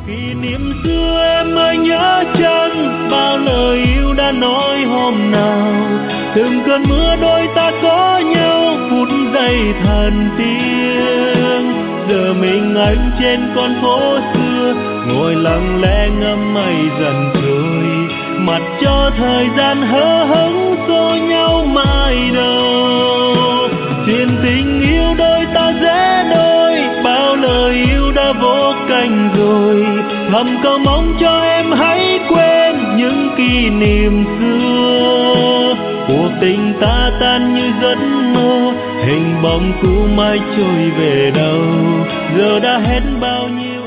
Kỷ niệm xưa em ơi nhớ chăng, bao lời yêu đã nói hôm nào. Từng cơn mưa đôi ta có nhau, phút giây thần tiên. Giờ mình anh trên con phố xưa, ngồi lặng lẽ ngắm mây dần trôi. Mặt cho thời gian hớ hững xô nhau mãi đâu. Chuyện tình yêu đôi ta dễ đôi, bao lời yêu đã vô cánh rồi. Thầm cầu mong cho em hãy quên những kỷ niệm xưa. Cuộc tình ta tan như giấc mơ, hình bóng cũ mãi trôi về đâu. Giờ đã hết bao nhiêu